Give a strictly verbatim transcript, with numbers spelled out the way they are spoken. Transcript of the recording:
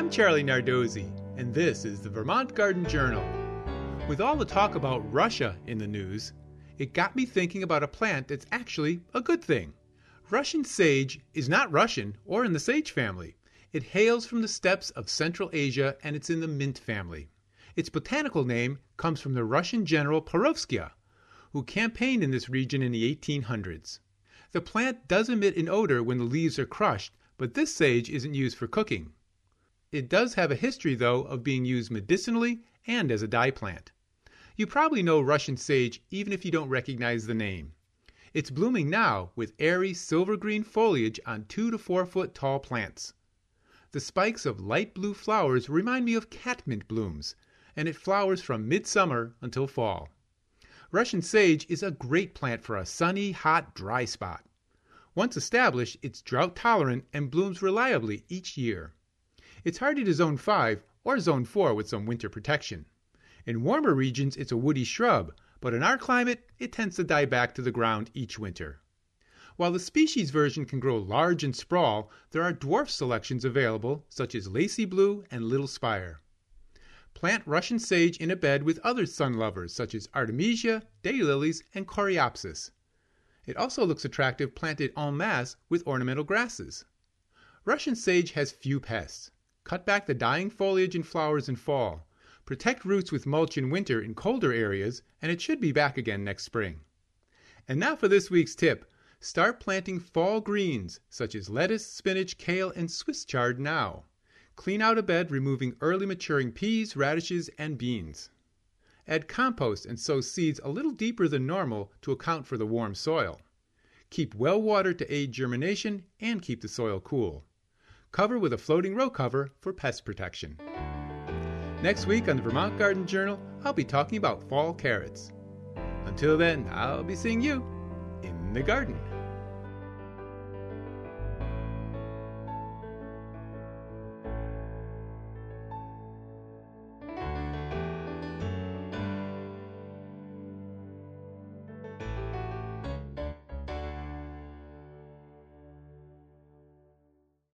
I'm Charlie Nardozzi, and this is the Vermont Garden Journal. With all the talk about Russia in the news, it got me thinking about a plant that's actually a good thing. Russian sage is not Russian or in the sage family. It hails from the steppes of Central Asia and it's in the mint family. Its botanical name comes from the Russian general Perovskaya, who campaigned in this region in the eighteen hundreds. The plant does emit an odor when the leaves are crushed, but this sage isn't used for cooking. It does have a history, though, of being used medicinally and as a dye plant. You probably know Russian sage even if you don't recognize the name. It's blooming now with airy silver-green foliage on two to four foot tall plants. The spikes of light blue flowers remind me of catmint blooms, and it flowers from midsummer until fall. Russian sage is a great plant for a sunny, hot, dry spot. Once established, it's drought-tolerant and blooms reliably each year. It's hardy to zone five or zone four with some winter protection. In warmer regions, it's a woody shrub, but in our climate, it tends to die back to the ground each winter. While the species version can grow large and sprawl, there are dwarf selections available, such as lacy blue and little spire. Plant Russian sage in a bed with other sun lovers, such as artemisia, daylilies, and coreopsis. It also looks attractive planted en masse with ornamental grasses. Russian sage has few pests. Cut back the dying foliage and flowers in fall. Protect roots with mulch in winter in colder areas, and it should be back again next spring. And now for this week's tip. Start planting fall greens, such as lettuce, spinach, kale, and Swiss chard now. Clean out a bed, removing early maturing peas, radishes, and beans. Add compost and sow seeds a little deeper than normal to account for the warm soil. Keep well watered to aid germination and keep the soil cool. Cover with a floating row cover for pest protection. Next week on the Vermont Garden Journal, I'll be talking about fall carrots. Until then, I'll be seeing you in the garden.